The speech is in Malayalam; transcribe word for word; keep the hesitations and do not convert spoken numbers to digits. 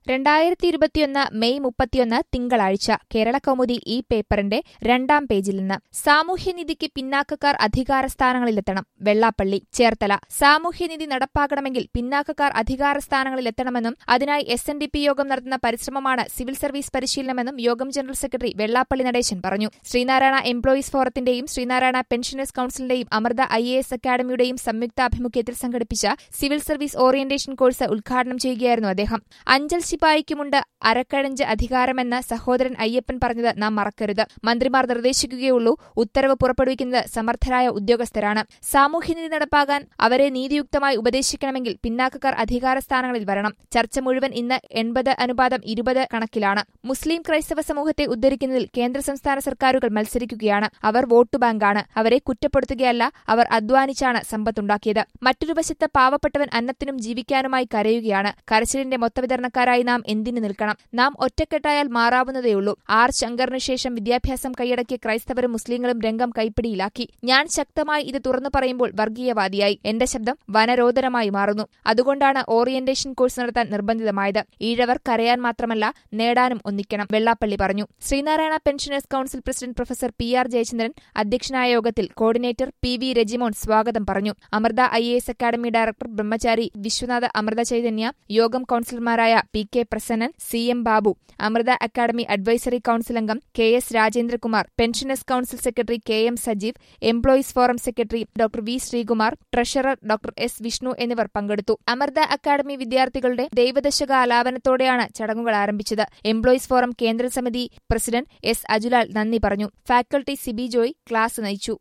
രണ്ടായിരത്തി ഇരുപത്തിയൊന്ന് മെയ് മുപ്പത്തിയൊന്ന് തിങ്കളാഴ്ച കേരളകൗമുദി ഈ പേപ്പറിന്റെ രണ്ടാം പേജിൽ നിന്ന് സാമൂഹ്യനിധിക്ക് പിന്നാക്കക്കാർ അധികാരസ്ഥാനങ്ങളിലെത്തണം. വെള്ളാപ്പള്ളി ചേർത്തല. സാമൂഹ്യനിധി നടപ്പാക്കണമെങ്കിൽ പിന്നാക്കക്കാർ അധികാരസ്ഥാനങ്ങളിലെത്തണമെന്നും അതിനായി എസ് എൻ ഡി പി യോഗം നടത്തുന്ന പരിശ്രമമാണ് സിവിൽ സർവീസ് പരിശീലനമെന്നും യോഗം ജനറൽ സെക്രട്ടറി വെള്ളാപ്പള്ളി നടേശൻ പറഞ്ഞു. ശ്രീനാരായണ എംപ്ലോയീസ് ഫോറത്തിന്റെയും ശ്രീനാരായണ പെൻഷനേഴ്സ് കൌൺസിലിന്റെയും അമൃത ഐ എ എസ് അക്കാദമിയുടെയും സംയുക്താഭിമുഖ്യത്തിൽ സംഘടിപ്പിച്ച സിവിൽ സർവീസ് ഓറിയന്റേഷൻ കോഴ്സ് ഉദ്ഘാടനം ചെയ്യുകയായിരുന്നു അദ്ദേഹം. അഞ്ചൽ ശിപായിക്കുമുണ്ട് അരക്കഴഞ്ച് അധികാരമെന്ന് സഹോദരൻ അയ്യപ്പൻ പറഞ്ഞത് നാം മറക്കരുത്. മന്ത്രിമാർ നിർദ്ദേശിക്കുകയുള്ളൂ, ഉത്തരവ് പുറപ്പെടുവിക്കുന്നത് സമർത്ഥരായ ഉദ്യോഗസ്ഥരാണ്. സാമൂഹ്യനീതി നടപ്പാകാൻ അവരെ നീതിയുക്തമായി ഉപദേശിക്കണമെങ്കിൽ പിന്നാക്കക്കാർ അധികാരസ്ഥാനങ്ങളിൽ വരണം. ചർച്ച മുഴുവൻ ഇന്ന് എൺപത് അനുപാതം ഇരുപത് കണക്കിലാണ്. മുസ്ലിം ക്രൈസ്തവ സമൂഹത്തെ ഉദ്ധരിക്കുന്നതിൽ കേന്ദ്ര സംസ്ഥാന സർക്കാരുകൾ മത്സരിക്കുകയാണ്. അവർ വോട്ടു ബാങ്കാണ്. അവരെ കുറ്റപ്പെടുത്തുകയല്ല, അവർ അധ്വാനിച്ചാണ് സമ്പത്തുണ്ടാക്കിയത്. മറ്റൊരു വശത്ത് പാവപ്പെട്ടവൻ അന്നത്തിനും ജീവിക്കാനുമായി കരയുകയാണ്. കരച്ചിലിന്റെ മൊത്തവിതരണക്കാരായി നാം എന്തിനു നിൽക്കണം? നാം ഒറ്റക്കെട്ടായാൽ മാറാവുന്നതേയുള്ളൂ. ആർ ശങ്കറിനു ശേഷം വിദ്യാഭ്യാസം കൈയടക്കിയ ക്രൈസ്തവരും മുസ്ലിങ്ങളും രംഗം കൈപ്പിടിയിലാക്കി. ഞാൻ ശക്തമായി ഇത് തുറന്നു പറയുമ്പോൾ വർഗീയവാദിയായി. എന്റെ ശബ്ദം വനരോധനമായി മാറുന്നു. അതുകൊണ്ടാണ് ഓറിയന്റേഷൻ കോഴ്സ് നടത്താൻ നിർബന്ധിതമായത്. ഈഴവർ കരയാൻ മാത്രമല്ല, നേടാനും ഒന്നിക്കണം, വെള്ളാപ്പള്ളി പറഞ്ഞു. Sreenarayana pensioners council president professor P R Jayachandran അധ്യക്ഷനായ യോഗത്തിൽ കോർഡിനേറ്റർ പി വി രജിമോൻ സ്വാഗതം പറഞ്ഞു. Amrita I A S academy director Brahmachari Vishwanatha Amrita Chaitanya, യോഗം കൌൺസിലർമാരായ P K Prasannan, C M Babu, Amrita academy advisory council അംഗം K S Rajendrakumar, pensioners council secretary K M Sajeev, employees forum secretary doctor V Sreekumar, treasurer doctor S Vishnu എന്നിവർ പങ്കെടുത്തു. അമൃത അക്കാദമി വിദ്യാർത്ഥികളുടെ ദൈവദശക ആലാപനത്തോടെയാണ് ചടങ്ങുകൾ ആരംഭിച്ചത്. എംപ്ലോയീസ് ഫോറം കേന്ദ്ര സമിതി പ്രസിഡന്റ് എസ് അജുലാൽ നന്ദി പറഞ്ഞു. ഫാക്കൽറ്റി സിബി ജോയ് ക്ലാസ് നയിച്ചു.